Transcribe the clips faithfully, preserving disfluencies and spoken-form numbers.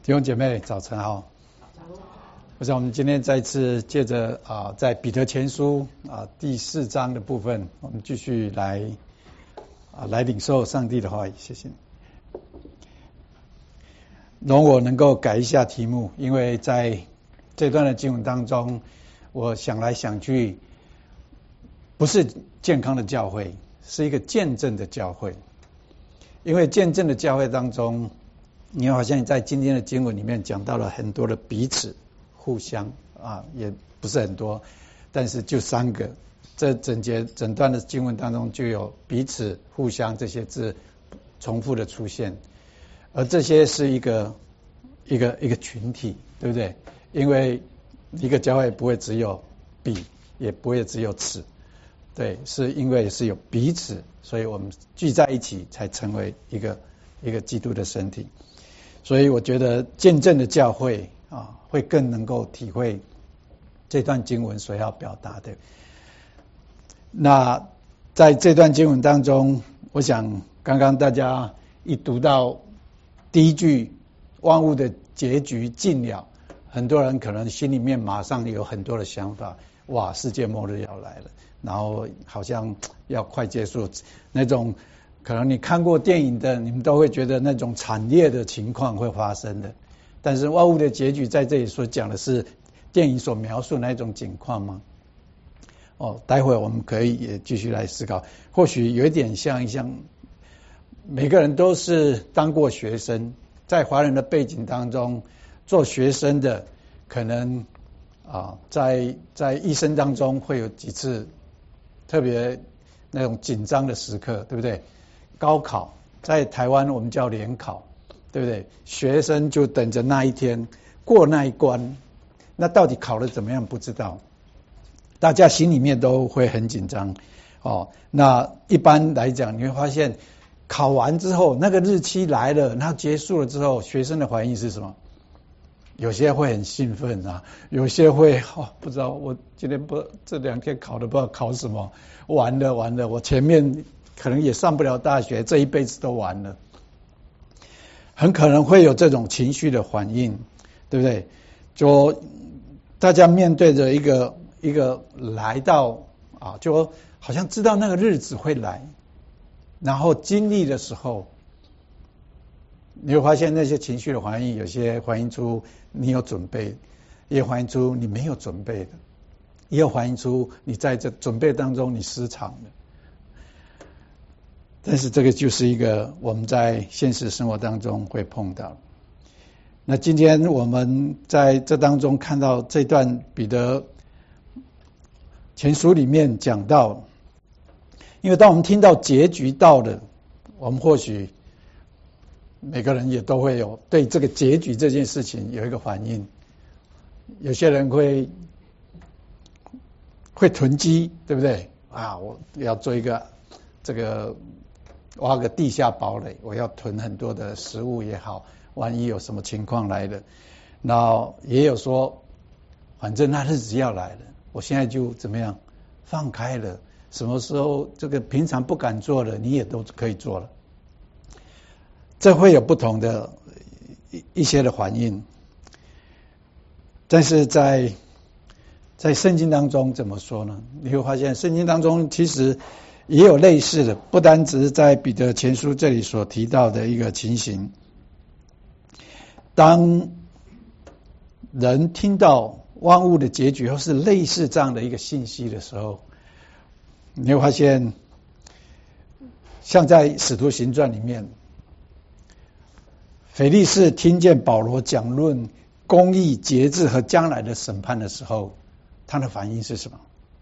弟兄姐妹，早晨好。我想我们今天再次借着啊，在彼得前书啊第四章的部分，我们继续来啊来领受上帝的话语。谢谢你。容我能够改一下题目，因为在这段的经文当中，我想来想去，不是健康的教会，是一个见证的教会。因为见证的教会当中，你好像在今天的经文里面讲到了很多的彼此互相啊，也不是很多，但是就三个，这整节整段的经文当中就有彼此互相这些字重复的出现，而这些是一个一个一个群体，对不对？因为一个教会不会只有彼，也不会只有此，对，是因为是有彼此，所以我们聚在一起才成为一个一个基督的身体。所以我觉得见证的教会啊，会更能够体会这段经文所要表达的。那在这段经文当中，我想刚刚大家一读到第一句万物的结局尽了，很多人可能心里面马上有很多的想法，哇，世界末日要来了，然后好像要快结束，那种可能你看过电影的，你们都会觉得那种惨烈的情况会发生的。但是万物的结局在这里所讲的是电影所描述那种情况吗？哦，待会我们可以也继续来思考，或许有一点像像每个人都是当过学生，在华人的背景当中，做学生的可能啊，在在一生当中会有几次特别那种紧张的时刻，对不对？高考在台湾我们叫联考，对不对？学生就等着那一天过那一关，那到底考得怎么样不知道，大家心里面都会很紧张哦。那一般来讲，你会发现考完之后，那个日期来了，然后结束了之后，学生的反应是什么？有些会很兴奋啊，有些会哦，不知道我今天不这两天考的不知道考什么，完了完了，我前面可能也上不了大学，这一辈子都完了。很可能会有这种情绪的反应，对不对？就大家面对着一个一个来到啊，就好像知道那个日子会来，然后经历的时候，你会发现那些情绪的反应，有些反映出你有准备，也反映出你没有准备的，也有反映出你在这准备当中你失常了。但是这个就是一个我们在现实生活当中会碰到。那今天我们在这当中看到这段彼得前书里面讲到，因为当我们听到结局到了，我们或许每个人也都会有对这个结局这件事情有一个反应。有些人会会囤积，对不对？啊，我要做一个这个挖个地下堡垒，我要囤很多的食物也好，万一有什么情况来了。那也有说，反正那日子要来了，我现在就怎么样放开了，什么时候这个平常不敢做的，你也都可以做了。这会有不同的一些的反应，但是在在圣经当中怎么说呢？你会发现圣经当中其实也有类似的，不单只是在彼得前书这里所提到的一个情形。当人听到万物的结局或是类似这样的一个信息的时候，你会发现像在使徒行传里面，腓力士听见保罗讲论公义、节制和将来的审判的时候，他的反应是什么？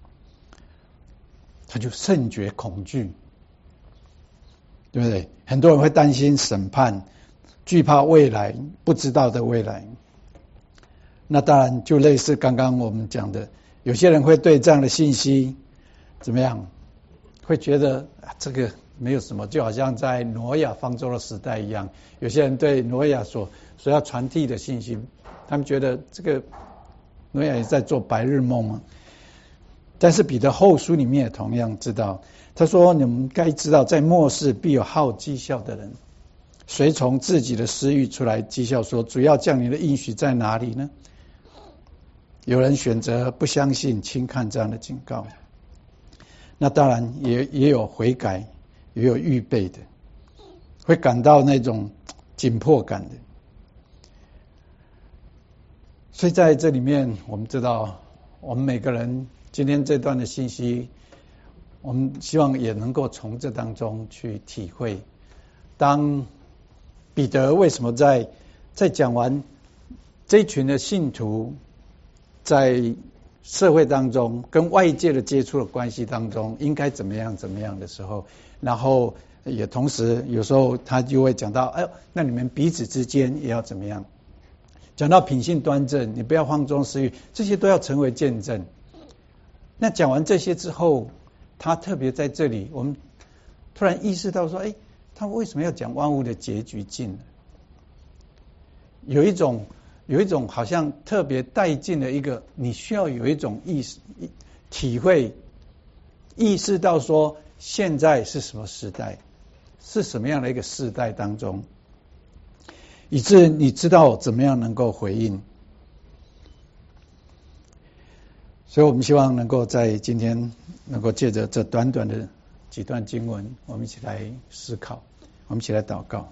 他就甚觉恐惧，对不对？很多人会担心审判，惧怕未来，不知道的未来。那当然就类似刚刚我们讲的，有些人会对这样的信息怎么样？会觉得、啊、这个没有什么，就好像在挪亚方舟的时代一样。有些人对挪亚所所要传递的信息，他们觉得这个挪亚也在做白日梦嘛。但是彼得后书里面也同样知道，他说你们该知道，在末世必有好讥笑的人， 随从自己的私欲出来讥笑说，主要降临的应许在哪里呢？有人选择不相信轻看这样的警告，那当然也也有悔改，也有预备的，会感到那种紧迫感的。所以在这里面我们知道，我们每个人今天这段的信息，我们希望也能够从这当中去体会，当彼得为什么在在讲完这一群的信徒在社会当中跟外界的接触的关系当中应该怎么样怎么样的时候，然后也同时有时候他就会讲到，哎，那你们彼此之间也要怎么样？讲到品性端正，你不要放纵私欲，这些都要成为见证。那讲完这些之后，他特别在这里，我们突然意识到说，哎，他为什么要讲万物的结局尽了？有一种有一种好像特别带进的一个，你需要有一种意识体会，意识到说现在是什么时代，是什么样的一个世代当中，以致你知道怎么样能够回应。所以我们希望能够在今天能够借着这短短的几段经文，我们一起来思考，我们一起来祷告。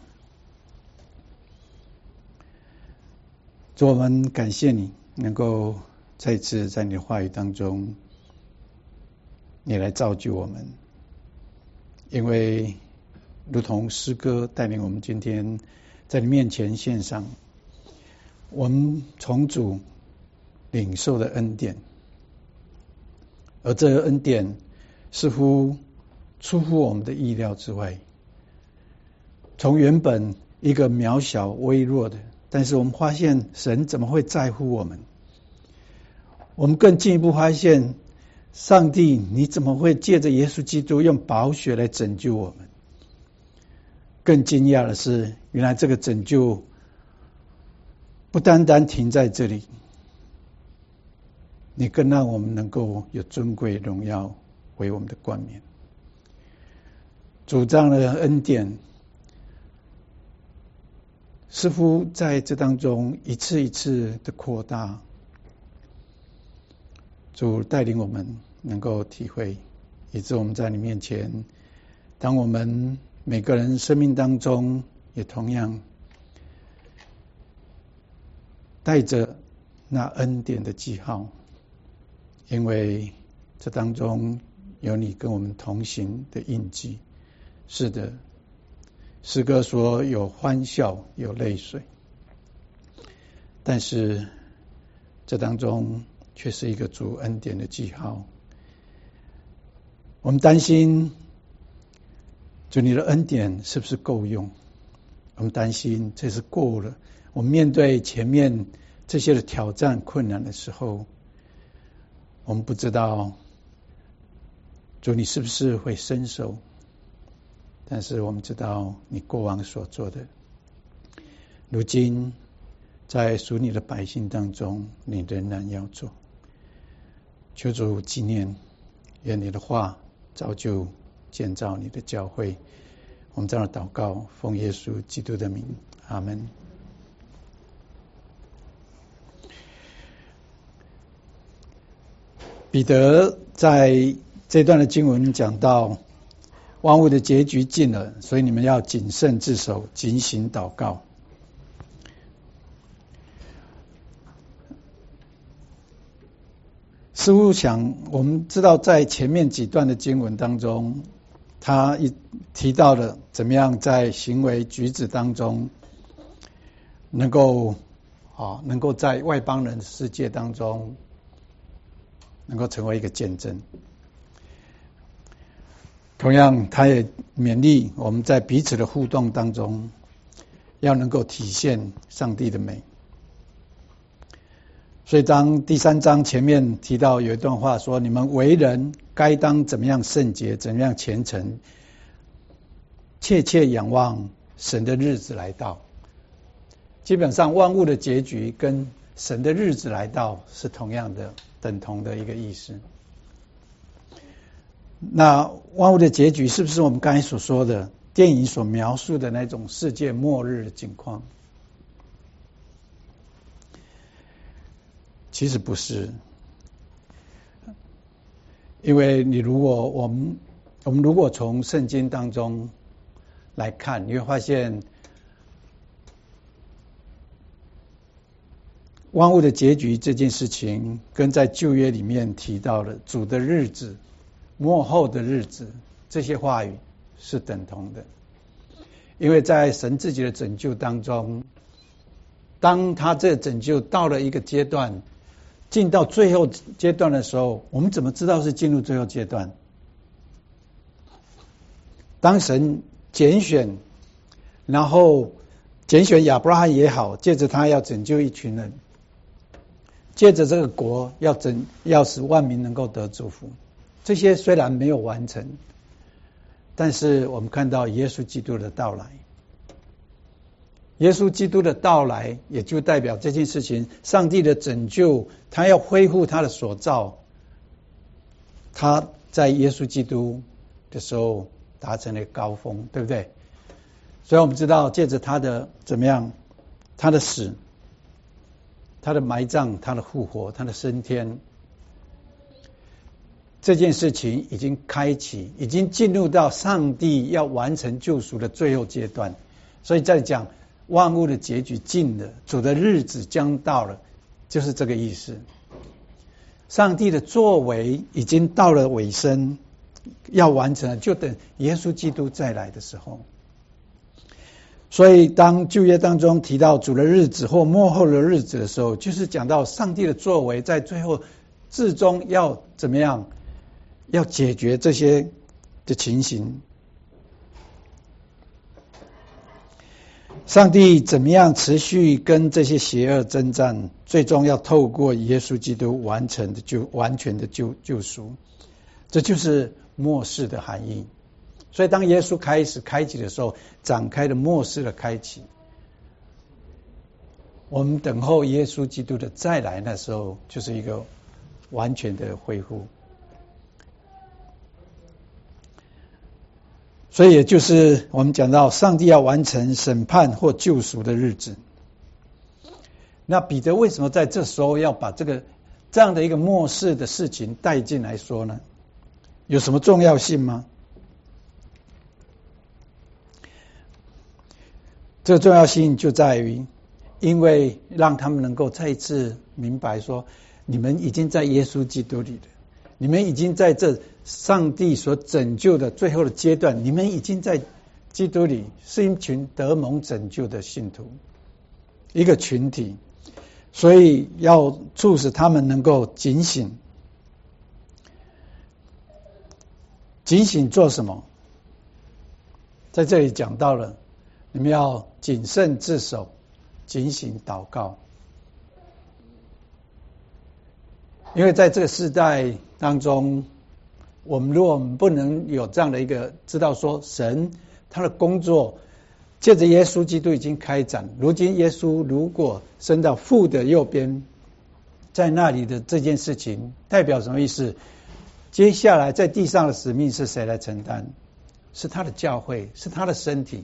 主，我们感谢你能够再一次在你的话语当中，你来造就我们，因为如同诗歌带领我们今天在你面前献上我们从主领受的恩典，而这个恩典似乎出乎我们的意料之外，从原本一个渺小微弱的，但是我们发现神怎么会在乎我们？我们更进一步发现，上帝你怎么会借着耶稣基督用宝血来拯救我们？更惊讶的是，原来这个拯救不单单停在这里，你更让我们能够有尊贵荣耀为我们的冠冕。主张的恩典似乎在这当中一次一次的扩大，主带领我们能够体会，以致我们在你面前，当我们每个人生命当中也同样带着那恩典的记号，因为这当中有你跟我们同行的印记。是的，诗歌说有欢笑有泪水，但是这当中却是一个主恩典的记号。我们担心主你的恩典是不是够用，我们担心这是够了，我们面对前面这些的挑战困难的时候，我们不知道主你是不是会伸手，但是我们知道你过往所做的，如今在属你的百姓当中你仍然要做。求主纪念，愿你的话造就建造你的教会。我们这样祷告，奉耶稣基督的名，阿们。彼得在这段的经文讲到万物的结局近了，所以你们要谨慎自守，警醒祷告。似乎想我们知道在前面几段的经文当中，他一提到了怎么样在行为举止当中能够啊，能够在外邦人世界当中能够成为一个见证。同样他也勉励我们在彼此的互动当中要能够体现上帝的美。所以当第三章前面提到有一段话说，你们为人该当怎么样圣洁，怎么样虔诚，切切仰望神的日子来到。基本上万物的结局跟神的日子来到是同样的等同的一个意思。那万物的结局是不是我们刚才所说的电影所描述的那种世界末日的境况。其实不是，因为你如果我们我们如果从圣经当中来看，你会发现万物的结局这件事情，跟在旧约里面提到的主的日子、末后的日子这些话语是等同的。因为在神自己的拯救当中，当他这拯救到了一个阶段，进到最后阶段的时候，我们怎么知道是进入最后阶段？当神拣选，然后拣选亚伯拉罕也好，借着他要拯救一群人，借着这个国要拯要使万民能够得祝福，这些虽然没有完成，但是我们看到耶稣基督的到来，耶稣基督的到来也就代表这件事情，上帝的拯救，他要恢复他的所造，他在耶稣基督的时候达成了高峰，对不对？所以我们知道借着他的怎么样，他的死，他的埋葬，他的复活，他的升天，这件事情已经开启，已经进入到上帝要完成救赎的最后阶段。所以在讲万物的结局近了，主的日子将到了，就是这个意思。上帝的作为已经到了尾声，要完成了，就等耶稣基督再来的时候。所以当旧约当中提到主的日子或末后的日子的时候，就是讲到上帝的作为在最后至终要怎么样，要解决这些的情形。上帝怎么样持续跟这些邪恶征战，最终要透过耶稣基督完成的救完全的救救赎，这就是末世的含义。所以当耶稣开始开启的时候，展开了末世的开启。我们等候耶稣基督的再来，那时候就是一个完全的恢复。所以也就是我们讲到上帝要完成审判或救赎的日子。那彼得为什么在这时候要把这个这样的一个末世的事情带进来说呢？有什么重要性吗？这个重要性就在于，因为让他们能够再一次明白说，你们已经在耶稣基督里了，你们已经在这上帝所拯救的最后的阶段，你们已经在基督里，是一群得蒙拯救的信徒，一个群体，所以要促使他们能够警醒。警醒做什么？在这里讲到了，你们要谨慎自守，警醒祷告。因为在这个世代当中，我们如果我们不能有这样的一个知道说，神他的工作借着耶稣基督已经开展，如今耶稣如果升到父的右边，在那里的这件事情代表什么意思？接下来在地上的使命是谁来承担？是他的教会，是他的身体。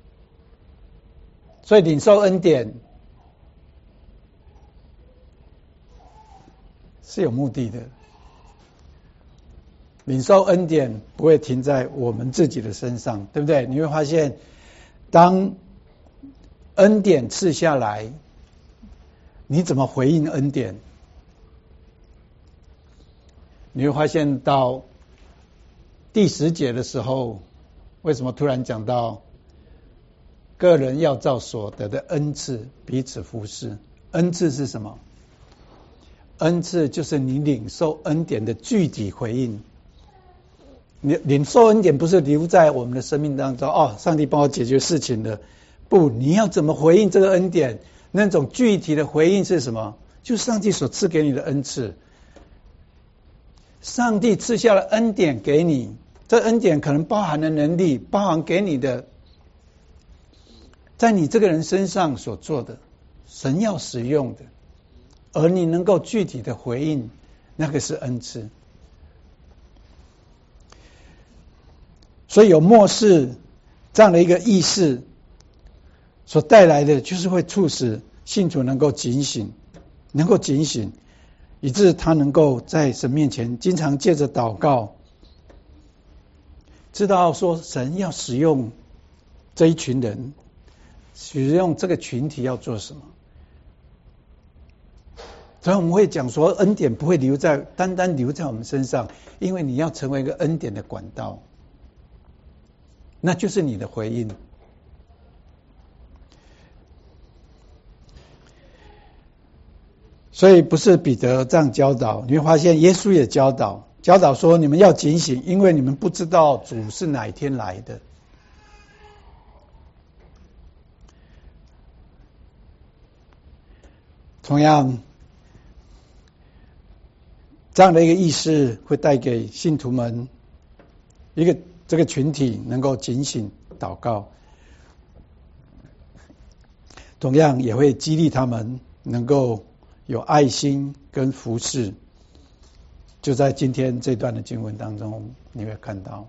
所以领受恩典是有目的的，领受恩典不会停在我们自己的身上，对不对？你会发现，当恩典赐下来，你怎么回应恩典？你会发现到第十节的时候，为什么突然讲到个人要照所得的恩赐彼此服侍？恩赐是什么？恩赐就是你领受恩典的具体回应。你领受恩典不是留在我们的生命当中，哦，上帝帮我解决事情了。不，你要怎么回应这个恩典？那种具体的回应是什么？就是上帝所赐给你的恩赐。上帝赐下了恩典给你，这恩典可能包含了能力，包含给你的，在你这个人身上所做的，神要使用的，而你能够具体的回应，那个是恩赐。所以有末世这样的一个意识所带来的，就是会促使信徒能够警醒，能够警醒，以致他能够在神面前经常借着祷告，知道说神要使用这一群人，使用这个群体要做什么。所以我们会讲说，恩典不会留在单单留在我们身上，因为你要成为一个恩典的管道，那就是你的回应。所以不是彼得这样教导，你会发现耶稣也教导，教导说你们要警醒，因为你们不知道主是哪一天来的。同样，这样的一个意识会带给信徒们一个这个群体能够警醒祷告，同样也会激励他们能够有爱心跟服侍。就在今天这段的经文当中，你会看到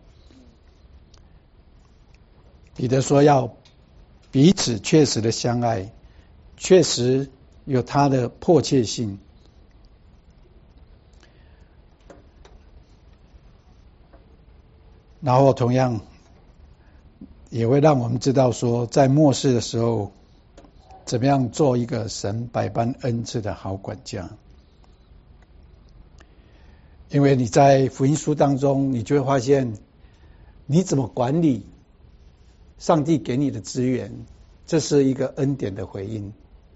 彼得说要彼此确实的相爱，确实有他的迫切性。然后同样也会让我们知道说，在末世的时候，怎么样做一个神百般恩赐的好管家。因为你在福音书当中，你就会发现你怎么管理上帝给你的资源，这是一个恩典的回应。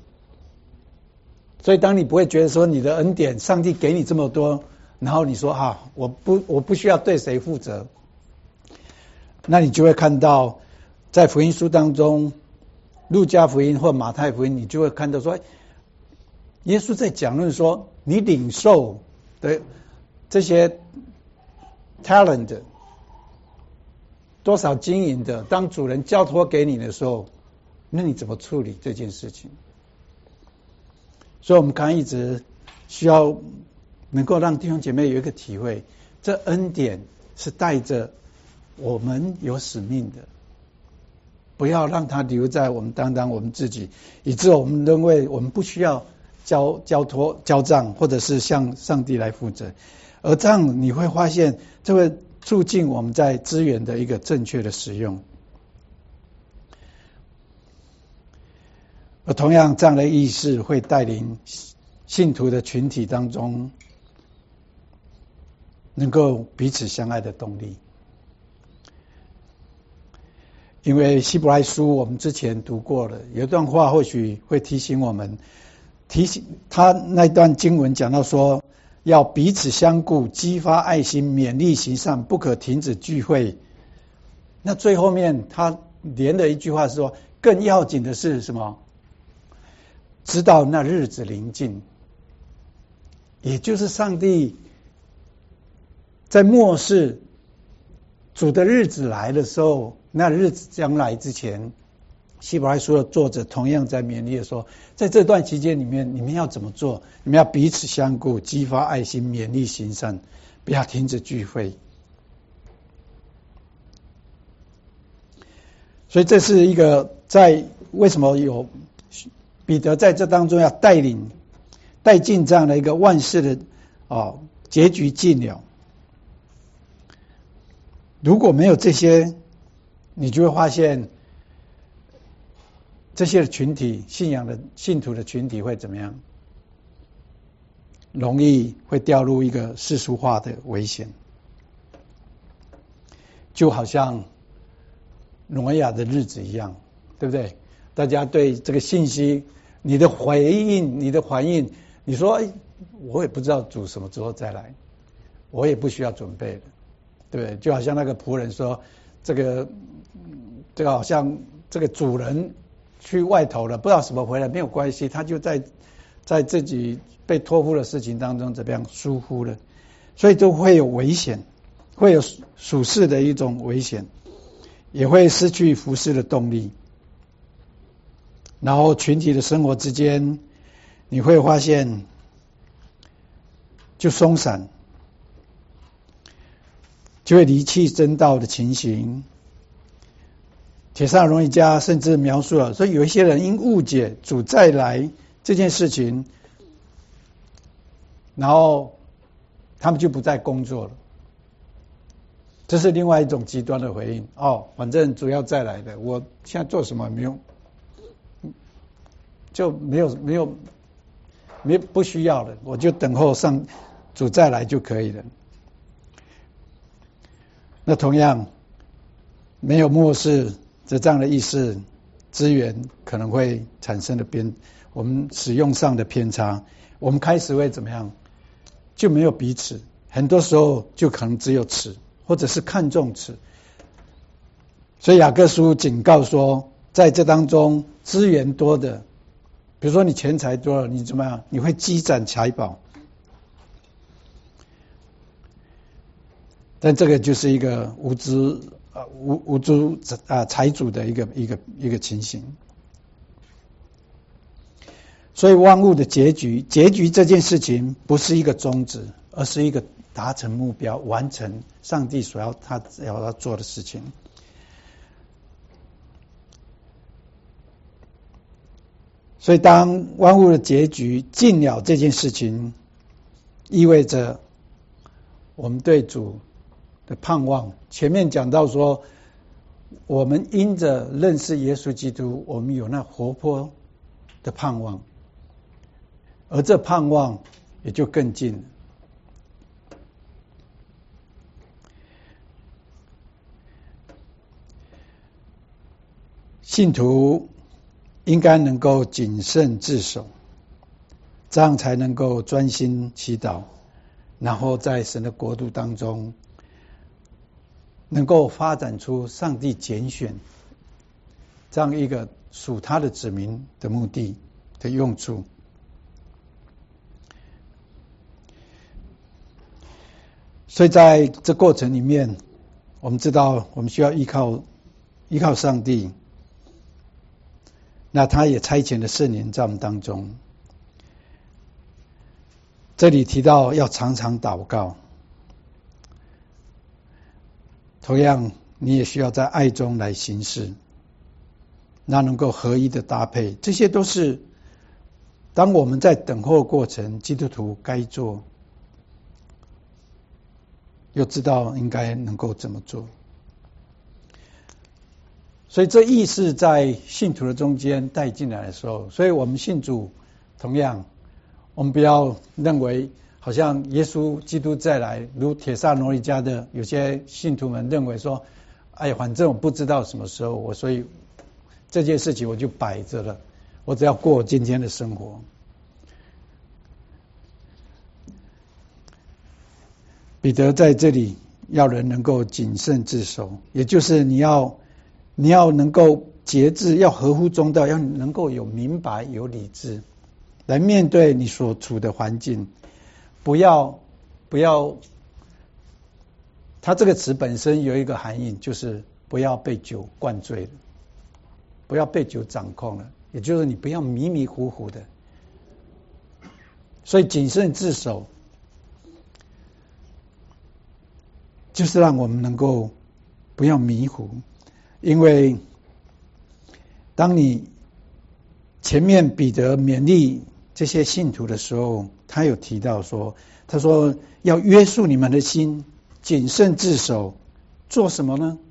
所以当你不会觉得说你的恩典上帝给你这么多，然后你说啊，我不我不需要对谁负责，那你就会看到在福音书当中，路加福音或马太福音，你就会看到说，耶稣在讲论说，你领受的这些 talent 多少经营的，当主人交托给你的时候，那你怎么处理这件事情？所以我们刚刚一直需要能够让弟兄姐妹有一个体会，这恩典是带着我们有使命的，不要让它留在我们单单我们自己，以致我们认为我们不需要交交托交账，或者是向上帝来负责。而这样你会发现，这会促进我们在资源的一个正确的使用。而同样，这样的意识会带领信徒的群体当中，能够彼此相爱的动力。因为希伯来书我们之前读过了，有一段话或许会提醒我们，提醒他那段经文讲到说，要彼此相顾，激发爱心，勉励行善，不可停止聚会。那最后面他连的一句话是说，更要紧的是什么？知道那日子临近，也就是上帝在末世主的日子来的时候，那日子将来之前，希伯来书的作者同样在勉励说，在这段期间里面，你们要怎么做？你们要彼此相顾，激发爱心，勉励行善，不要停止聚会。所以这是一个在为什么有彼得在这当中要带领带进这样的一个万事的哦结局尽了。如果没有这些，你就会发现这些群体信仰的信徒的群体会怎么样？容易会掉入一个世俗化的危险，就好像挪亚的日子一样，对不对？大家对这个信息，你的回应，你的反应，你说，哎，我也不知道主什么时候再来，我也不需要准备的，对不对？就好像那个仆人说，这个这个好像这个主人去外头了，不知道什么回来，没有关系，他就在在自己被托付的事情当中怎么样疏忽了，所以就会有危险，会有属世的一种危险，也会失去服侍的动力。然后群体的生活之间，你会发现就松散，就会离弃真道的情形， 帖撒罗尼迦甚至描述了，所以有一些人因误解主再来这件事情，然后他们就不再工作了。这是另外一种极端的回应。哦，反正主要再来的，我现在做什么没用，就没有没有没不需要了，我就等候上主再来就可以了。那同样没有漠视这样的意识，资源可能会产生的偏，我们使用上的偏差，我们开始会怎么样？就没有彼此，很多时候就可能只有此，或者是看重此。所以雅各书警告说，在这当中资源多的，比如说你钱财多了，你怎么样？你会积攒财宝。但这个就是一个无知啊无无知啊财主的一个一个一个情形。所以万物的结局，结局这件事情不是一个终止，而是一个达成目标，完成上帝所要他要他做的事情。所以当万物的结局尽了这件事情，意味着我们对主的盼望。前面讲到说，我们因着认识耶稣基督，我们有那活泼的盼望，而这盼望也就更近了。信徒应该能够谨慎自守，这样才能够专心祈祷，然后在神的国度当中能够发展出上帝拣选这样一个属他的子民的目的的用处。所以在这过程里面，我们知道我们需要依靠依靠上帝，那他也差遣了圣灵在我们当中。这里提到要常常祷告，同样你也需要在爱中来行事，那能够合一的搭配，这些都是当我们在等候过程，基督徒该做，又知道应该能够怎么做。所以这意识在信徒的中间带进来的时候，所以我们信主，同样我们不要认为好像耶稣基督再来，如帖撒罗尼迦的有些信徒们认为说，哎，反正我不知道什么时候，我所以这件事情我就摆着了，我只要过今天的生活。彼得在这里要人能够谨慎自守，也就是你要你要能够节制，要合乎中道，要能够有明白有理智来面对你所处的环境，不要不要，它这个词本身有一个含义，就是不要被酒灌醉了，不要被酒掌控了，也就是你不要迷迷糊糊的。所以谨慎自守，就是让我们能够不要迷糊。因为当你前面彼得勉励这些信徒的时候，他有提到说，他说要约束你们的心，谨慎自守，做什么呢？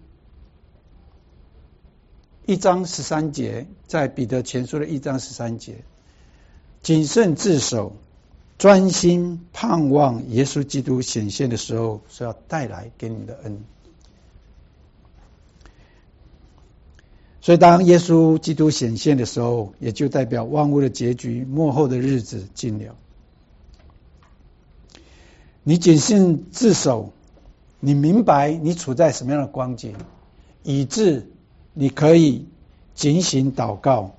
一章十三节，在彼得前书的一章十三节，谨慎自守，专心盼望耶稣基督显现的时候所要带来给你们的恩。所以当耶稣基督显现的时候，也就代表万物的结局，末后的日子近了。你谨慎自守，你明白你处在什么样的光景，以致你可以警醒祷告。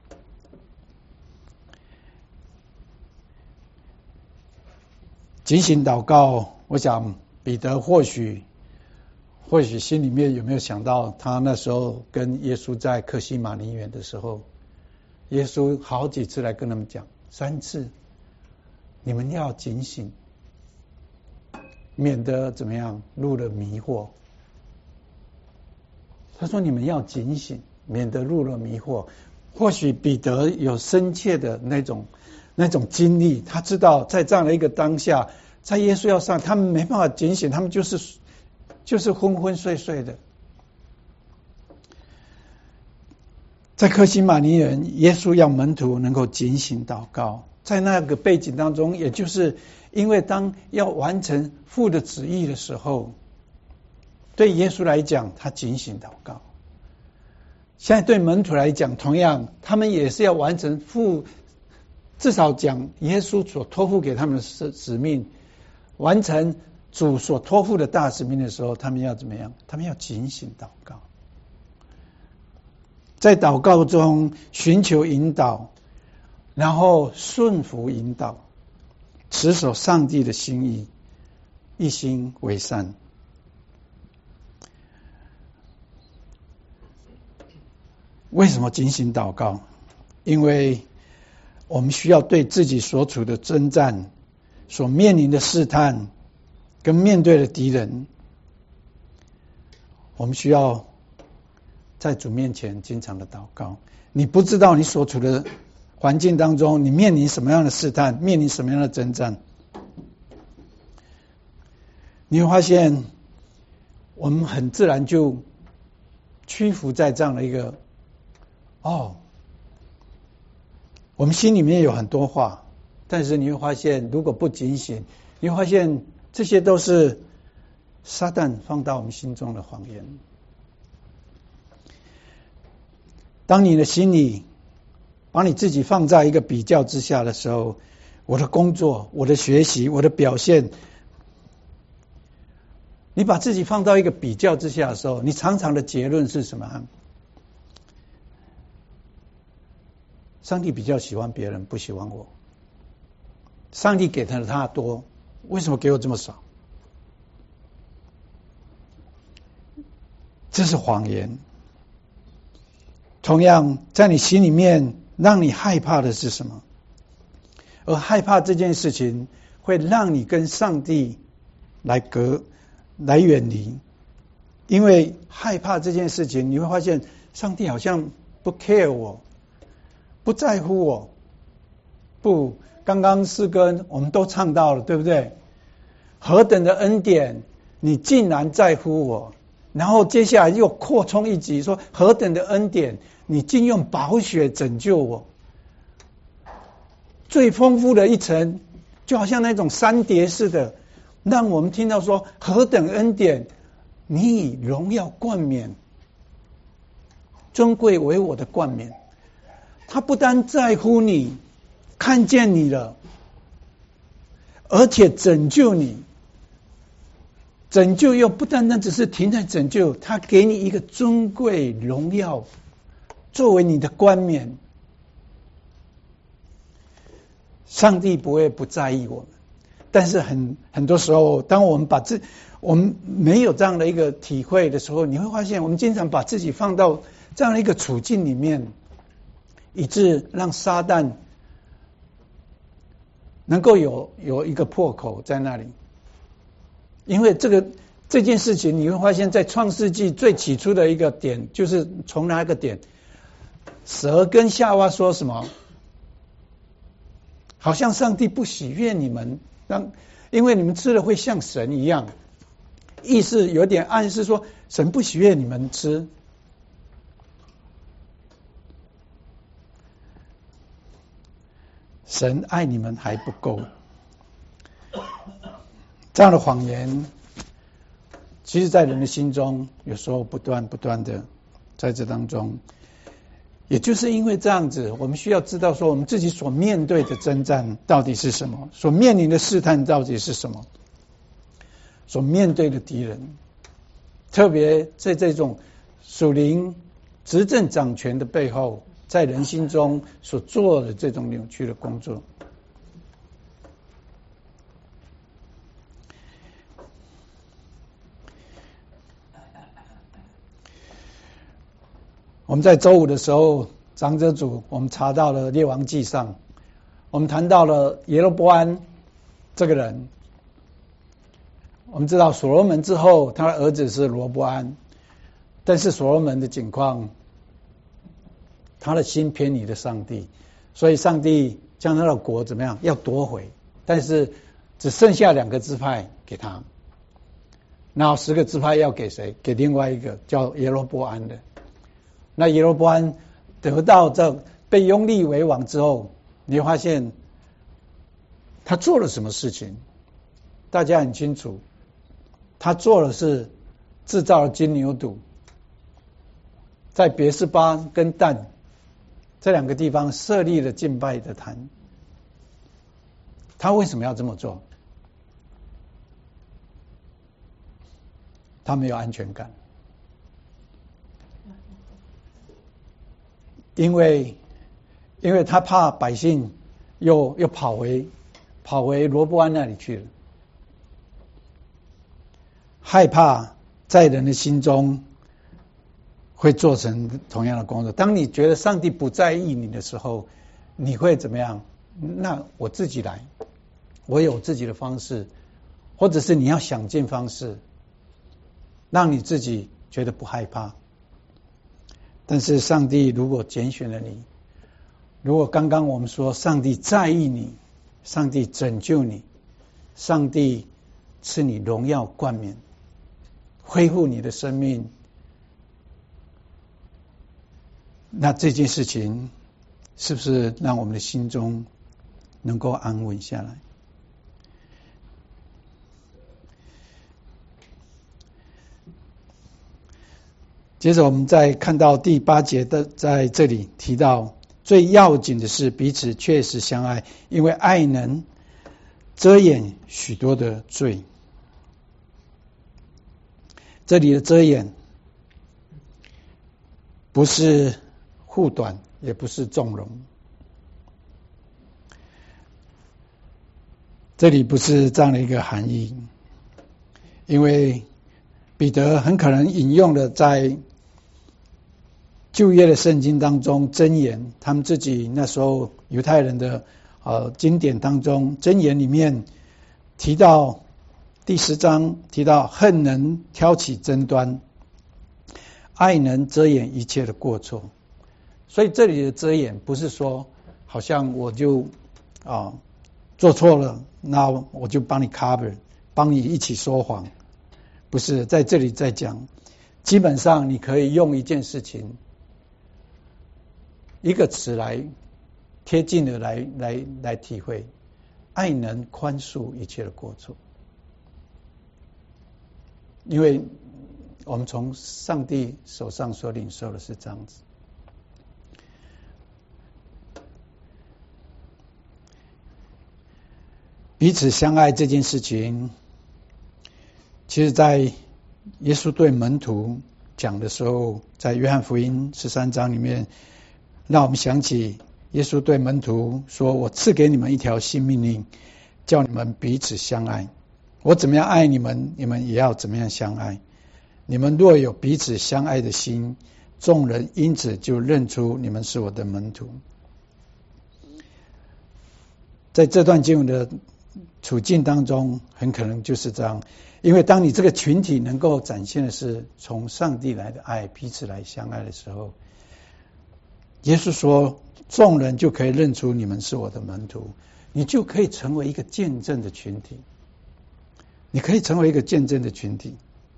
警醒祷告，我想彼得或许或许心里面有没有想到，他那时候跟耶稣在客西马尼园的时候，耶稣好几次来跟他们讲，三次，你们要警醒，免得怎么样入了迷惑。 他说你们要警醒，免得入了迷惑。或许彼得有深切的那种那种经历，他知道在这样的一个当下，在耶稣要上，他们没办法警醒，他们就是就是昏昏睡睡的。在客西马尼园，耶稣要门徒能够警醒祷告。在那个背景当中，也就是因为当要完成父的旨意的时候，对耶稣来讲，他警醒祷告。现在对门徒来讲，同样他们也是要完成父，至少讲耶稣所托付给他们的使使命，完成主所托付的大使命的时候，他们要怎么样？他们要警醒祷告，在祷告中寻求引导，然后顺服引导，持守上帝的心意，一心为善。为什么警醒祷告？因为我们需要对自己所处的征战、所面临的试探跟面对的敌人，我们需要在主面前经常的祷告。你不知道你所处的环境当中，你面临什么样的试探，面临什么样的征战，你会发现我们很自然就屈服在这样的一个哦，我们心里面有很多话，但是你会发现，如果不警醒，你会发现这些都是撒旦放到我们心中的谎言。当你的心里把你自己放在一个比较之下的时候，我的工作、我的学习、我的表现，你把自己放到一个比较之下的时候，你常常的结论是什么？上帝比较喜欢别人，不喜欢我。上帝给他的他多，为什么给我这么少？这是谎言。同样，在你心里面让你害怕的是什么？而害怕这件事情会让你跟上帝来隔来远离，因为害怕这件事情，你会发现上帝好像不 care 我，不在乎我。不，刚刚诗歌我们都唱到了，对不对？何等的恩典，你竟然在乎我。然后接下来又扩充一级，说何等的恩典，你竟用宝血拯救我。最丰富的一层，就好像那种三叠式的，让我们听到说何等恩典，你以荣耀冠冕，尊贵为我的冠冕。他不单在乎你，看见你了，而且拯救你。拯救又不单单只是停在拯救，他给你一个尊贵荣耀作为你的冠冕。上帝不会不在意我们，但是很很多时候，当我们把自我们没有这样的一个体会的时候，你会发现我们经常把自己放到这样的一个处境里面，以致让撒旦能够有有一个破口在那里。因为这个这件事情，你会发现在创世纪最起初的一个点，就是从哪一个点？蛇跟夏娃说什么？好像上帝不喜悦你们，让因为你们吃了会像神一样，意思有点暗示说神不喜悦你们吃。神爱你们还不够。这样的谎言，其实在人的心中有时候不断不断的在这当中，也就是因为这样子，我们需要知道说我们自己所面对的征战到底是什么，所面临的试探到底是什么，所面对的敌人，特别在这种属灵执政掌权的背后，在人心中所做的这种扭曲的工作。我们在周五的时候，长者组我们查到了列王纪上，我们谈到了耶罗波安这个人。我们知道所罗门之后，他的儿子是罗波安。 但是所罗门的境况，他的心偏离了上帝，所以上帝将他的国怎么样？要夺回，但是只剩下两个支派给他，然后十个支派要给谁？给另外一个叫耶罗波安的。那耶罗波安得到这被拥立为王之后，你会发现他做了什么事情？大家很清楚，他做的是制造了金牛犊，在别是巴跟但这两个地方设立了敬拜的坛。他为什么要这么做？他没有安全感，因为因为他怕百姓又又跑回跑回罗波安那里去了，害怕在人的心中会做成同样的工作。当你觉得上帝不在意你的时候，你会怎么样？那我自己来，我有自己的方式，或者是你要想尽方式让你自己觉得不害怕。但是上帝如果拣选了你，如果刚刚我们说上帝在意你，上帝拯救你，上帝赐你荣耀冠冕，恢复你的生命，那这件事情是不是让我们的心中能够安稳下来？接着我们再看到第八节的，在这里提到最要紧的是彼此确实相爱，因为爱能遮掩许多的罪。这里的遮掩不是护短，也不是纵容，这里不是这样的一个含义，因为彼得很可能引用了在旧约的圣经当中箴言，他们自己那时候犹太人的呃经典当中，箴言里面提到第十章提到恨能挑起争端，爱能遮掩一切的过错。所以这里的遮掩不是说好像我就啊做错了，那我就帮你 cover， 帮你一起说谎，不是，在这里在讲，基本上你可以用一件事情一个词来贴近的来来来体会，爱能宽恕一切的过错。因为我们从上帝手上所领受的是这样子。彼此相爱这件事情，其实在耶稣对门徒讲的时候，在约翰福音十三章里面，让我们想起耶稣对门徒说，我赐给你们一条新命令，叫你们彼此相爱，我怎么样爱你们，你们也要怎么样相爱。你们若有彼此相爱的心，众人因此就认出你们是我的门徒。在这段经文的处境当中，很可能就是这样，因为当你这个群体能够展现的是从上帝来的爱，彼此来相爱的时候，耶稣说众人就可以认出你们是我的门徒，你就可以成为一个见证的群体，你可以成为一个见证的群体。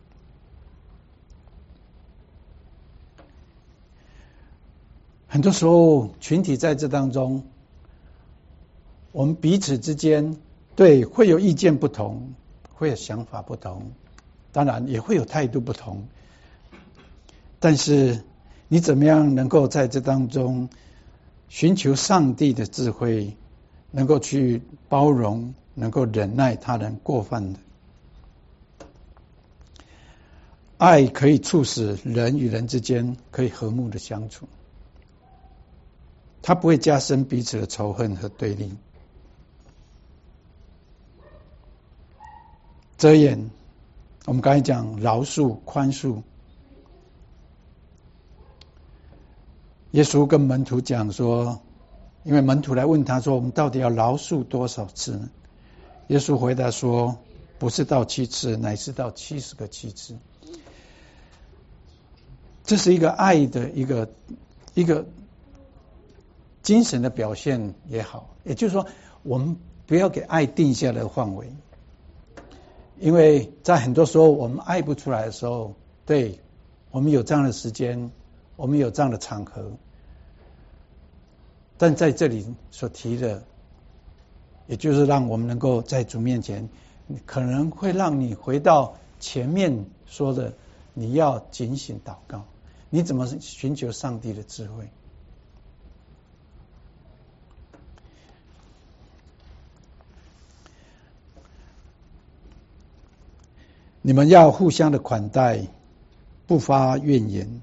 很多时候群体在这当中，我们彼此之间对会有意见不同，会有想法不同，当然也会有态度不同，但是你怎么样能够在这当中寻求上帝的智慧，能够去包容，能够忍耐他人过犯的。爱可以促使人与人之间可以和睦的相处，它不会加深彼此的仇恨和对立。遮掩，我们刚才讲饶恕、宽恕。耶稣跟门徒讲说，因为门徒来问他说，我们到底要饶恕多少次呢？耶稣回答说，不是到七次，乃是到七十个七次。 这是一个爱的一个一个精神的表现也好，也就是说，我们不要给爱定下的范围，因为在很多时候我们爱不出来的时候，对我们有这样的时间，我们有这样的场合，但在这里所提的，也就是让我们能够在主面前，可能会让你回到前面说的，你要警醒祷告，你怎么寻求上帝的智慧？你们要互相的款待，不发怨言。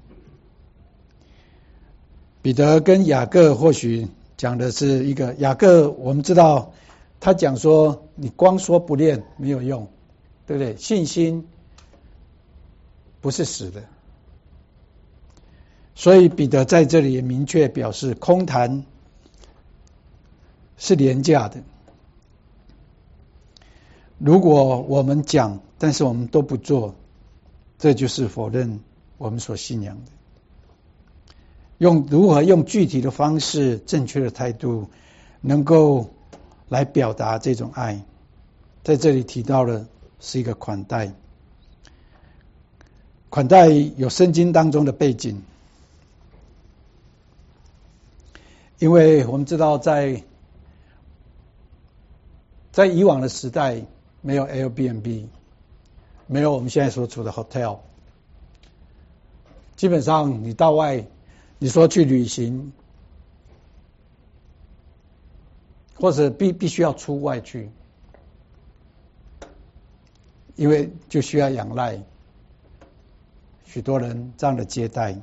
彼得跟雅各或许讲的是一个，雅各我们知道他讲说，你光说不练没有用，对不对？信心不是死的，所以彼得在这里也明确表示，空谈是廉价的。如果我们讲，但是我们都不做，这就是否认我们所信仰的。用如何用具体的方式、正确的态度，能够来表达这种爱，在这里提到了是一个款待。款待有圣经当中的背景，因为我们知道在在以往的时代，没有 Airbnb， 没有我们现在所处的 hotel， 基本上你到外，你说去旅行，或者必必须要出外去，因为就需要仰赖许多人这样的接待。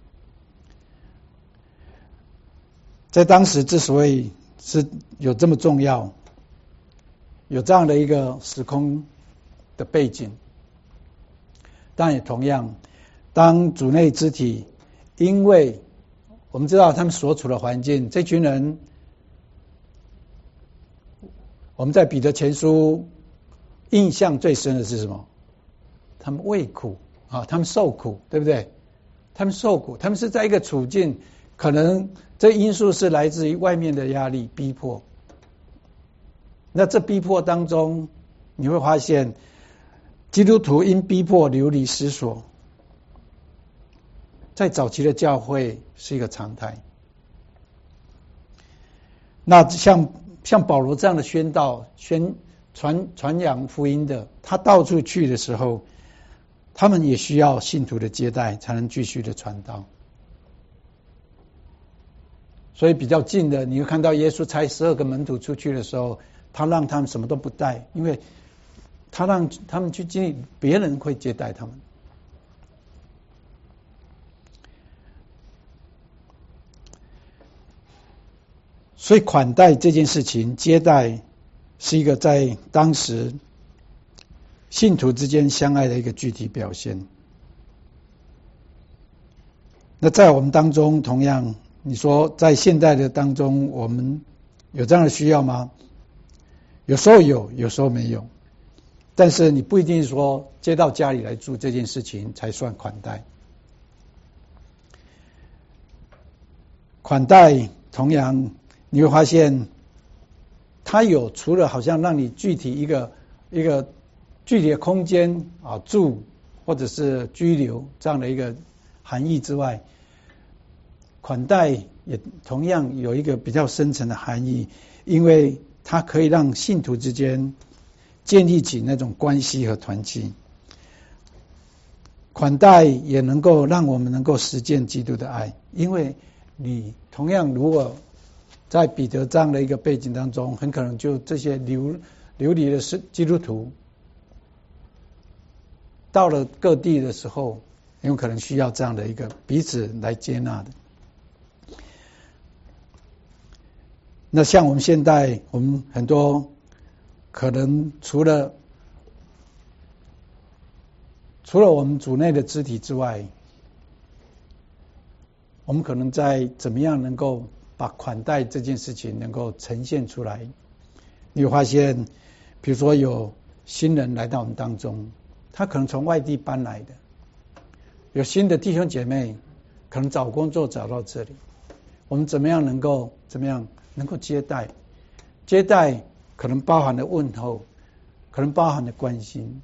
在当时之所以是有这么重要，有这样的一个时空的背景，但也同样，当主内肢体，因为我们知道他们所处的环境，这群人，我们在彼得前书印象最深的是什么？他们畏苦啊，他们受苦，对不对？他们受苦，他们是在一个处境，可能这因素是来自于外面的压力逼迫。那这逼迫当中，你会发现，基督徒因逼迫流离失所，在早期的教会是一个常态。那像像保罗这样的宣道、宣传传扬福音的，他到处去的时候，他们也需要信徒的接待，才能继续的传道。所以比较近的，你会看到耶稣差十二个门徒出去的时候，他让他们什么都不带，因为他让他们去经历，别人会接待他们。所以款待这件事情，接待是一个在当时信徒之间相爱的一个具体表现。那在我们当中，同样，你说在现代的当中，我们有这样的需要吗？有时候有，有时候没有。但是你不一定说接到家里来住这件事情才算款待。款待同样你会发现，它有除了好像让你具体一个一个具体的空间啊住或者是居留这样的一个含义之外，款待也同样有一个比较深层的含义，因为它可以让信徒之间建立起那种关系和团契。款待也能够让我们能够实践基督的爱，因为你同样如果在彼得这样的一个背景当中，很可能就这些流流离的基督徒到了各地的时候，有可能需要这样的一个彼此来接纳的。那像我们现在，我们很多可能除了除了我们主内的肢体之外，我们可能在怎么样能够把款待这件事情能够呈现出来。你会发现，比如说有新人来到我们当中，他可能从外地搬来的， 有新的弟兄姐妹可能找工作找到这里，我们怎么样能够怎么样能够接待？接待可能包含了问候，可能包含了关心。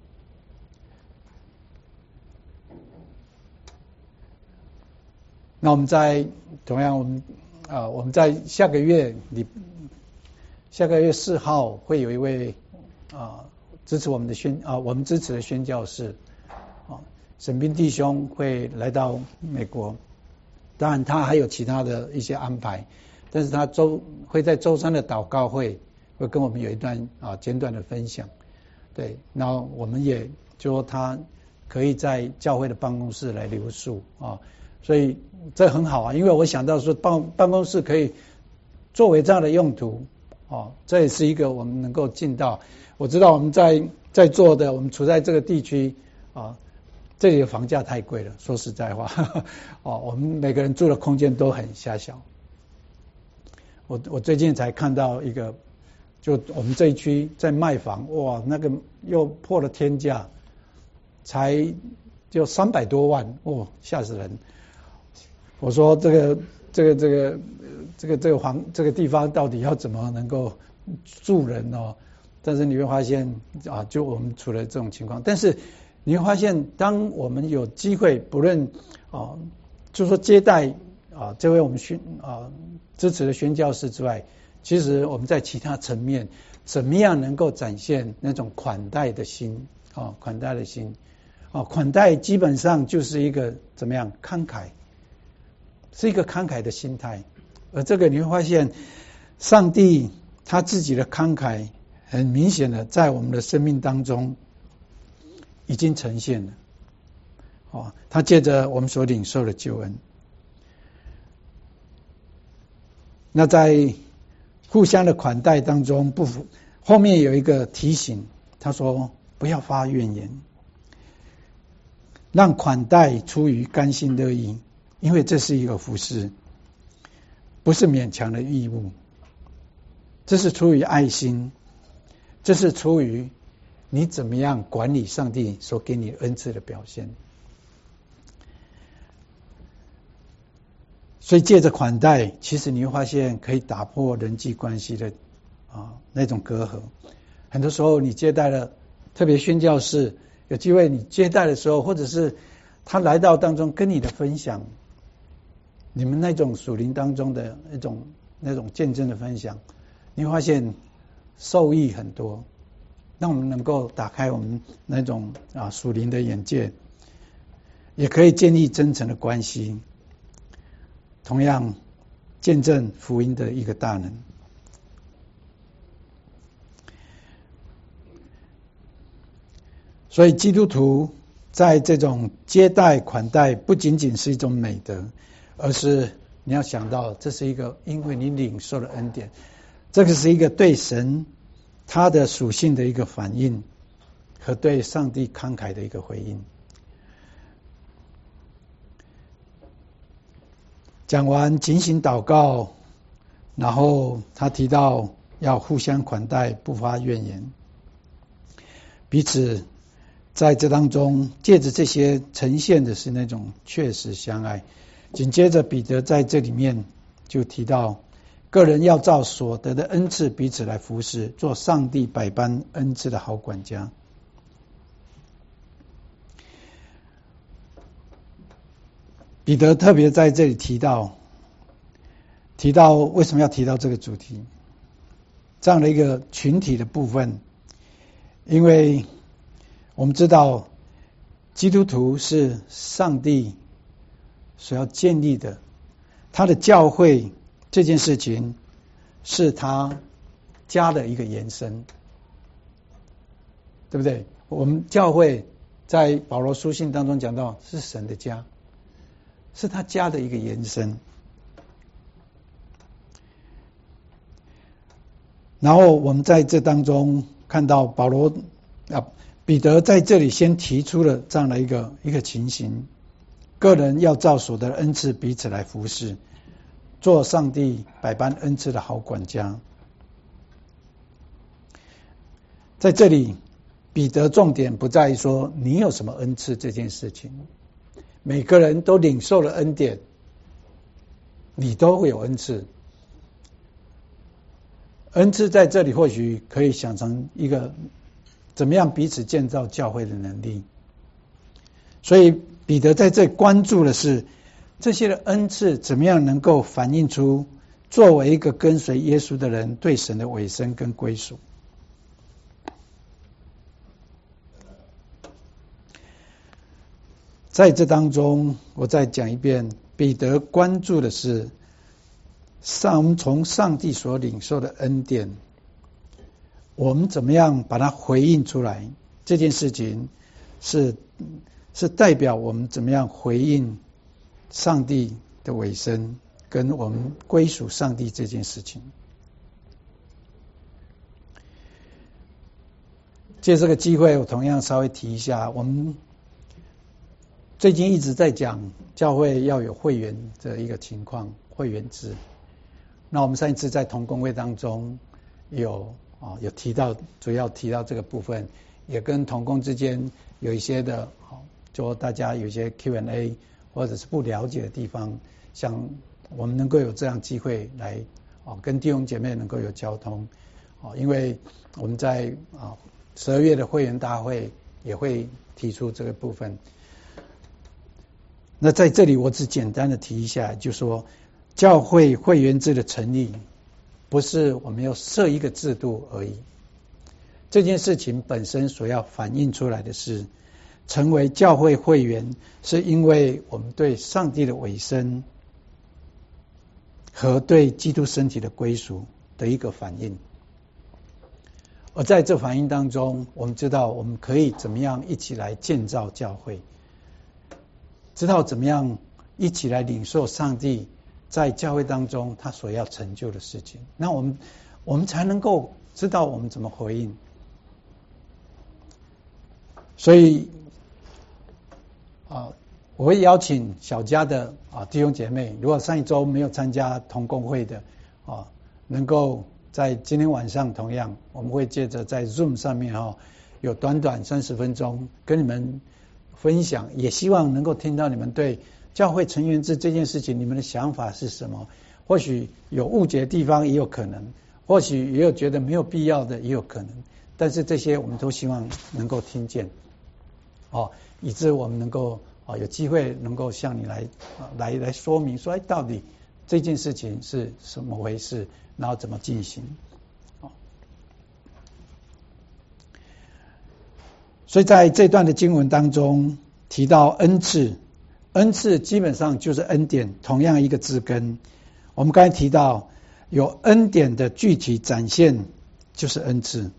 那我们在同样我们啊、呃，我们在下个月你下个月四号会有一位啊、呃、支持我们的宣啊、呃、我们支持的宣教士啊沈斌弟兄会来到美国，当然他还有其他的一些安排，但是他周会在周三的祷告会会跟我们有一段啊简短的分享。对，那我们也就说他可以在教会的办公室来留宿啊。所以这很好啊，因为我想到说办办公室可以作为这样的用途哦，这也是一个我们能够尽到。我知道我们在在座的，我们处在这个地区啊，这里的房价太贵了，说实在话呵呵哦，我们每个人住的空间都很狭小。我我最近才看到一个，就我们这一区在卖房，哇，那个又破了天价，才就三百多万，哦，吓死人。我说这个这个这个这个这个房这个地方到底要怎么能够住人哦？但是你会发现啊，就我们处了这种情况，但是你会发现，当我们有机会，不论啊，就是说接待啊这位我们宣啊支持的宣教士之外，其实我们在其他层面怎么样能够展现那种款待的心啊，款待的心啊，款待基本上就是一个怎么样慷慨。是一个慷慨的心态，而这个你会发现，上帝他自己的慷慨，很明显的在我们的生命当中已经呈现了。哦，他借着我们所领受的救恩，那在互相的款待当中，不后面有一个提醒，他说不要发怨言，让款待出于甘心乐意。因为这是一个服事，不是勉强的义务，这是出于爱心，这是出于你怎么样管理上帝所给你恩赐的表现。所以借着款待，其实你会发现可以打破人际关系的啊那种隔阂。很多时候你接待了，特别宣教士有机会你接待的时候，或者是他来到当中跟你的分享。你们那种属灵当中的那种那种见证的分享，你会发现受益很多，让我们能够打开我们那种啊属灵的眼界，也可以建立真诚的关系，同样见证福音的一个大能。所以基督徒在这种接待款待，不仅仅是一种美德。而是你要想到，这是一个因为你领受了恩典，这个是一个对神他的属性的一个反应，和对上帝慷慨的一个回应。讲完警醒祷告，然后他提到要互相款待，不发怨言，彼此在这当中借着这些呈现的是那种确实相爱。紧接着彼得在这里面就提到，个人要照所得的恩赐彼此来服侍，做上帝百般恩赐的好管家。彼得特别在这里提到，提到为什么要提到这个主题，这样的一个群体的部分，因为我们知道基督徒是上帝所要建立的，他的教会这件事情是他家的一个延伸，对不对？我们教会在保罗书信当中讲到是神的家，是他家的一个延伸。然后我们在这当中看到保罗啊彼得在这里先提出了这样的一个一个情形。个人要照所得的恩赐彼此来服侍，做上帝百般恩赐的好管家。在这里彼得重点不在于说你有什么恩赐这件事情， 每个人都领受了恩典，你都会有恩赐。恩赐在这里或许可以想成一个怎么样彼此建造教会的能力。所以彼得在这里关注的是这些的恩赐怎么样能够反映出作为一个跟随耶稣的人对神的委身跟归属。在这当中，我再讲一遍，彼得关注的是上从上帝所领受的恩典，我们怎么样把它回应出来？这件事情是是代表我们怎么样回应上帝的委身，跟我们归属上帝这件事情。借这个机会，我同样稍微提一下，我们最近一直在讲教会要有会员的一个情况，会员制。那我们上一次在同工会当中有啊有提到，主要提到这个部分，也跟同工之间有一些的，就大家有一些 Q and A 或者是不了解的地方，像我们能够有这样机会来啊跟弟兄姐妹能够有交通啊，因为我们在啊十二月的会员大会也会提出这个部分。那在这里我只简单的提一下，就说教会会员制的成立不是我们要设一个制度而已，这件事情本身所要反映出来的是，成为教会会员是因为我们对上帝的委身和对基督身体的归属的一个反应。而在这反应当中，我们知道我们可以怎么样一起来建造教会，知道怎么样一起来领受上帝在教会当中他所要成就的事情，那我们我们才能够知道我们怎么回应。所以啊，我会邀请小家的啊弟兄姐妹，如果上一周没有参加同工会的啊，能够在今天晚上同样，我们会借着在 Zoom 上面哈、啊，有短短三十分钟跟你们分享，也希望能够听到你们对教会成员制这件事情你们的想法是什么。或许有误解的地方也有可能，或许也有觉得没有必要的也有可能，但是这些我们都希望能够听见哦，以致我们能够啊有机会能够向你来来来说明说，哎，到底这件事情是什么回事，然后怎么进行。所以在这段的经文当中提到恩赐，恩赐基本上就是恩典，同样一个字根。我们刚才提到有恩典的具体展现就是恩赐，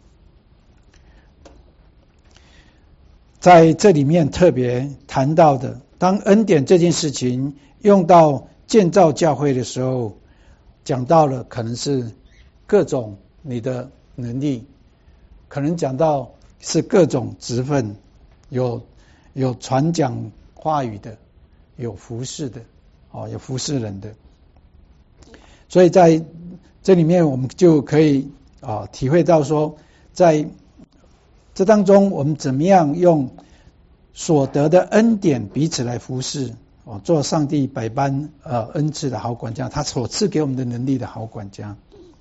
在这里面特别谈到的，当恩典这件事情用到建造教会的时候，讲到了可能是各种你的能力，可能讲到是各种职分，有有传讲话语的，有服侍的，哦，有服侍人的。所以在这里面我们就可以啊体会到说，在这当中我们怎么样用所得的恩典彼此来服侍，哦，做上帝百般呃恩赐的好管家，他所赐给我们的能力的好管家。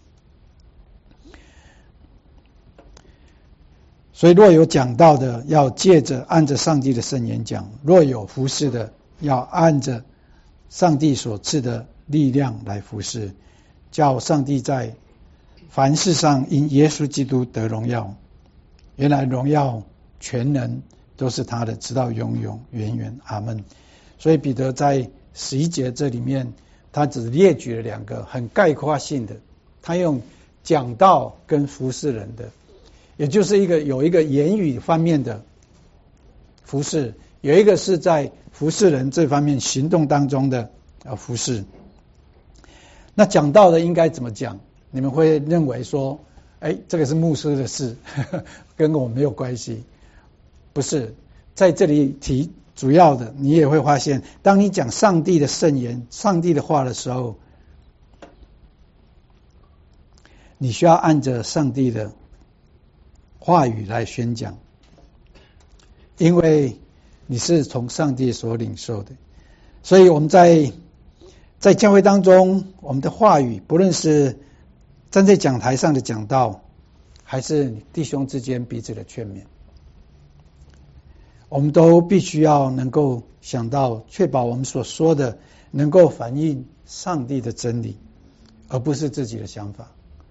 所以若有讲道的，要借着按着上帝的圣言讲；若有服侍的，要按着上帝所赐的力量来服侍，叫上帝在凡事上因耶稣基督得荣耀。原来荣耀全能都是他的，直到永永远远。阿们。所以彼得在十一节这里面，他只列举了两个很概括性的，他用讲道跟服侍人的，也就是一个有一个言语方面的服侍，有一个是在服侍人这方面行动当中的呃服侍。那讲道的应该怎么讲？你们会认为说，哎，这个是牧师的事，呵呵跟我没有关系。不是，在这里提主要的，你也会发现，当你讲上帝的圣言、上帝的话的时候，你需要按着上帝的话语来宣讲，因为你是从上帝所领受的。所以我们在在教会当中，我们的话语，不论是站在讲台上的讲道，还是弟兄之间彼此的劝勉，我们都必须要能够想到，确保我们所说的能够反映上帝的真理，而不是自己的想法。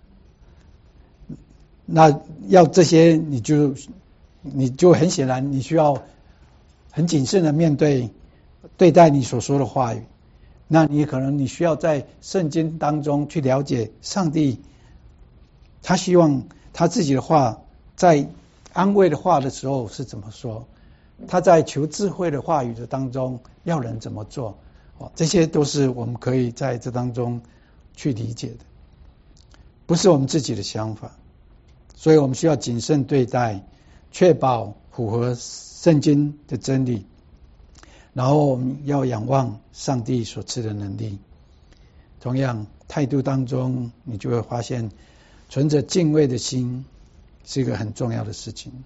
那要这些，你就你就很显然，你需要很谨慎的面对对待你所说的话语。那你可能你需要在圣经当中去了解上帝，他希望他自己的话在安慰的话的时候是怎么说，他在求智慧的话语的当中要人怎么做，这些都是我们可以在这当中去理解的，不是我们自己的想法。所以我们需要谨慎对待，确保符合圣经的真理，然后我们要仰望上帝所赐的能力。同样态度当中，你就会发现存着敬畏的心是一个很重要的事情。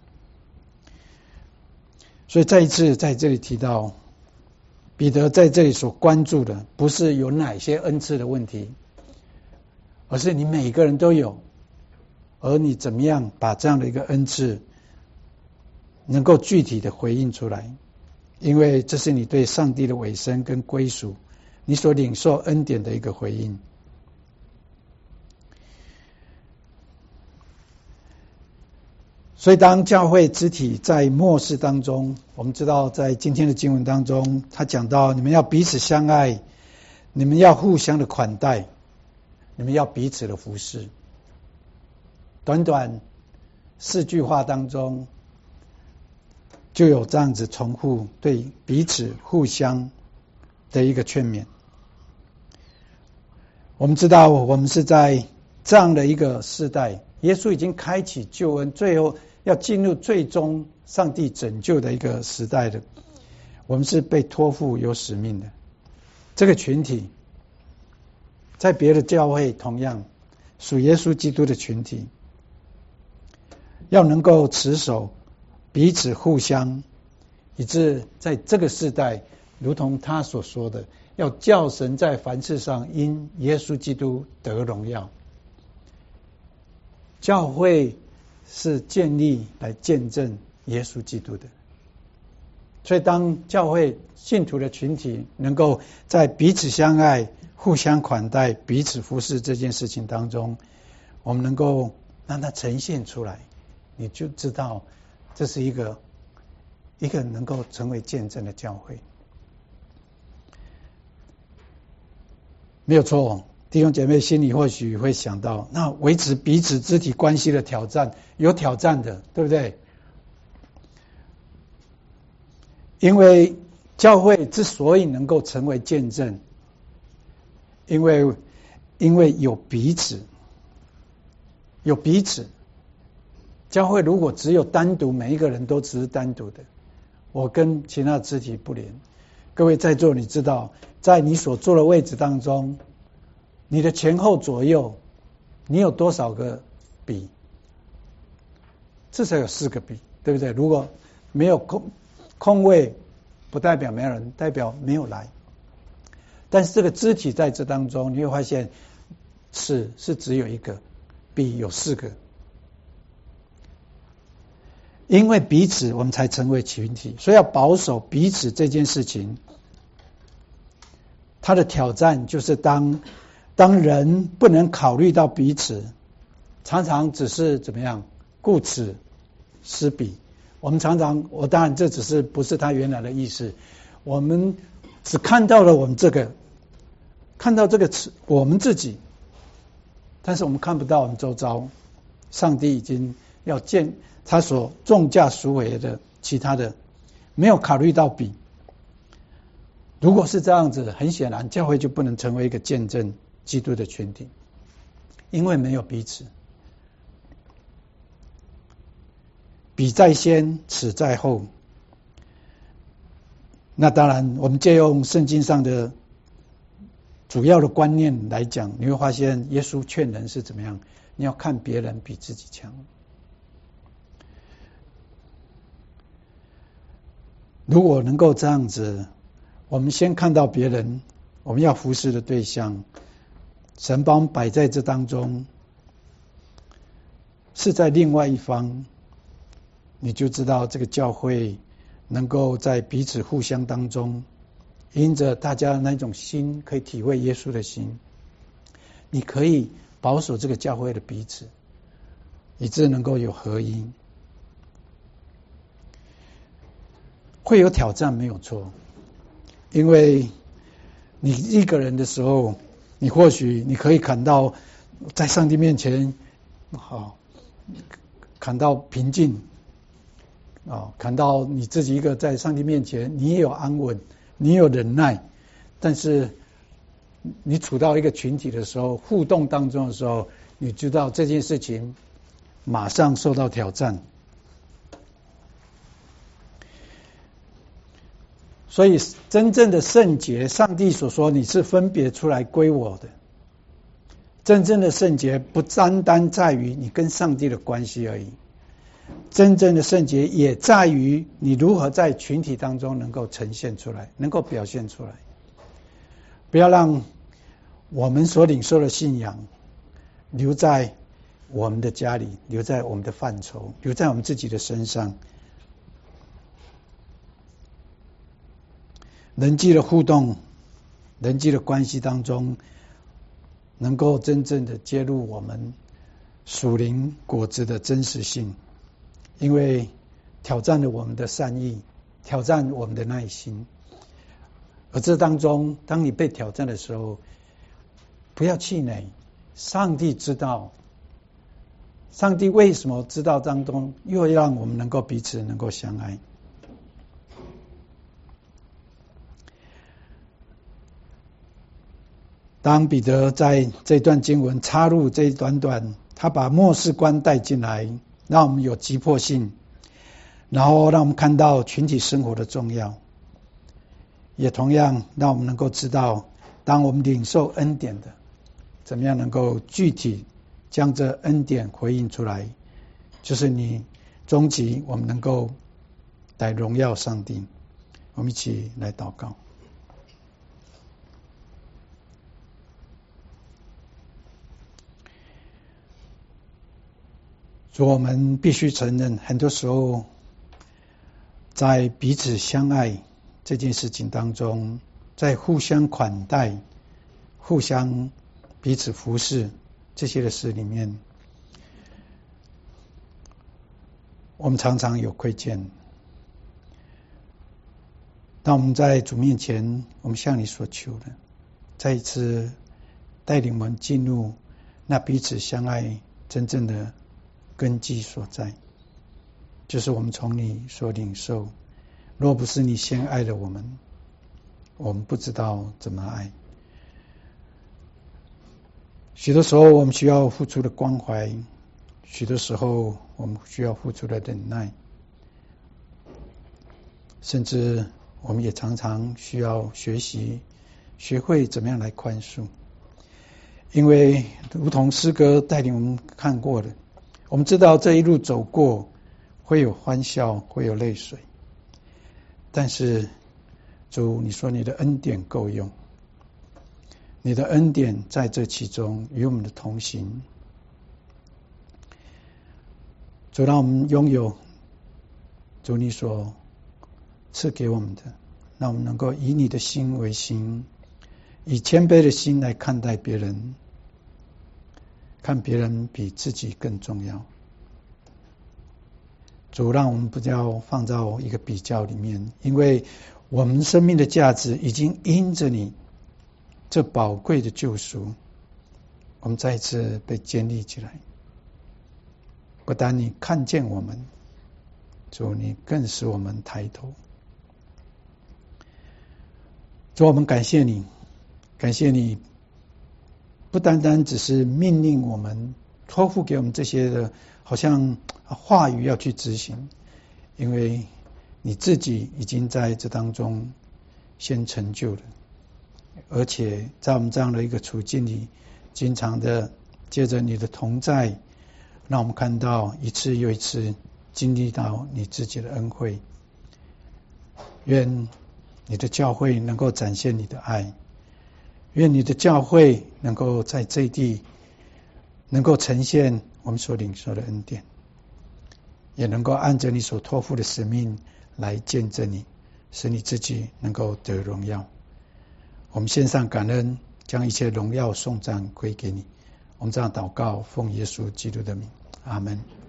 所以再一次在这里提到，彼得在这里所关注的不是有哪些恩赐的问题，而是你每个人都有，而你怎么样把这样的一个恩赐能够具体的回应出来，因为这是你对上帝的委身跟归属，你所领受恩典的一个回应。所以当教会肢体在末世当中，我们知道在今天的经文当中，他讲到你们要彼此相爱，你们要互相的款待，你们要彼此的服侍。短短四句话当中就有这样子重复对彼此互相的一个劝勉。我们知道我们是在这样的一个世代，耶稣已经开启救恩，最后要进入最终上帝拯救的一个时代的，我们是被托付有使命的。这个群体在别的教会同样属耶稣基督的群体，要能够持守彼此互相，以致在这个世代如同他所说的，要叫神在凡事上因耶稣基督得荣耀。教会是建立来见证耶稣基督的，所以当教会信徒的群体能够在彼此相爱、互相款待、彼此服侍这件事情当中，我们能够让它呈现出来，你就知道这是一个一个能够成为见证的教会。没有错，弟兄姐妹心里或许会想到，那维持彼此肢体关系的挑战，有挑战的，对不对？因为教会之所以能够成为见证，因为因为有彼此，有彼此。教会如果只有单独，每一个人都只是单独的，我跟其他肢体不连。各位在座，你知道，在你所坐的位置当中，你的前后左右，你有多少个笔？至少有四个笔，对不对？如果没有空空位，不代表没有人，代表没有来。但是这个肢体在这当中，你会发现尺是只有一个，笔有四个。因为彼此，我们才成为群体，所以要保守彼此这件事情。它的挑战就是当当人不能考虑到彼此，常常只是怎么样顾此失彼。我们常常，我当然这只是不是他原来的意思，我们只看到了我们这个，看到这个词我们自己，但是我们看不到我们周遭，上帝已经要建他所重价赎回的其他的，没有考虑到彼。如果是这样子，很显然教会就不能成为一个见证基督的群体，因为没有彼此。彼在先，此在后。那当然，我们借用圣经上的主要的观念来讲，你会发现耶稣劝人是怎么样，你要看别人比自己强。 如果能够这样子，我们先看到别人，我们要服侍的对象，神把我们摆在这当中，是在另外一方，你就知道这个教会能够在彼此互相当中，因着大家那种心，可以体会耶稣的心，你可以保守这个教会的彼此，以致能够有合一。会有挑战没有错，因为你一个人的时候，你或许你可以感到在上帝面前好感到平静啊，感到你自己一个在上帝面前你也有安稳，你有忍耐，但是你处到一个群体的时候，互动当中的时候，你知道这件事情马上受到挑战。所以真正的圣洁，上帝所说你是分别出来归我的，真正的圣洁不单单在于你跟上帝的关系而已，真正的圣洁也在于你如何在群体当中能够呈现出来，能够表现出来。不要让我们所领受的信仰留在我们的家里，留在我们的范畴，留在我们自己的身上。人际的互动，人际的关系当中，能够真正的揭露我们属灵果子的真实性，因为挑战了我们的善意，挑战我们的耐心。而这当中，当你被挑战的时候，不要气馁，上帝知道，上帝为什么知道当中，又让我们能够彼此能够相爱。当彼得在这段经文插入这一短短，他把末世观带进来，让我们有急迫性，然后让我们看到群体生活的重要，也同样让我们能够知道，当我们领受恩典的，怎么样能够具体将这恩典回应出来，就是你终极我们能够来荣耀上帝。我们一起来祷告。主，我们必须承认，很多时候在彼此相爱这件事情当中，在互相款待、互相彼此服侍这些的事里面，我们常常有亏欠。当我们在主面前，我们向你所求的，再一次带领我们进入那彼此相爱真正的根基所在，就是我们从你所领受。若不是你先爱了我们，我们不知道怎么爱。许多时候我们需要付出的关怀，许多时候我们需要付出的忍耐，甚至我们也常常需要学习学会怎么样来宽恕。因为如同诗歌带领我们看过的，我们知道这一路走过会有欢笑，会有泪水，但是主，你说你的恩典够用，你的恩典在这其中与我们的同行。主，让我们拥有主你所赐给我们的，让我们能够以你的心为心，以谦卑的心来看待别人，看别人比自己更重要。主，让我们不要放在一个比较里面，因为我们生命的价值已经因着你这宝贵的救赎，我们再一次被建立起来。不但你看见我们，主，你更使我们抬头。主，我们感谢你，感谢你不单单只是命令我们，托付给我们这些的好像话语要去执行，因为你自己已经在这当中先成就了，而且在我们这样的一个处境里，经常的借着你的同在，让我们看到一次又一次经历到你自己的恩惠。 愿你的教会能够展现你的爱，愿你的教会能够在这地能够呈现我们所领受的恩典，也能够按着你所托付的使命来见证你，使你自己能够得荣耀。我们献上感恩，将一切荣耀颂赞归给你。我们这样祷告，奉耶稣基督的名，阿们。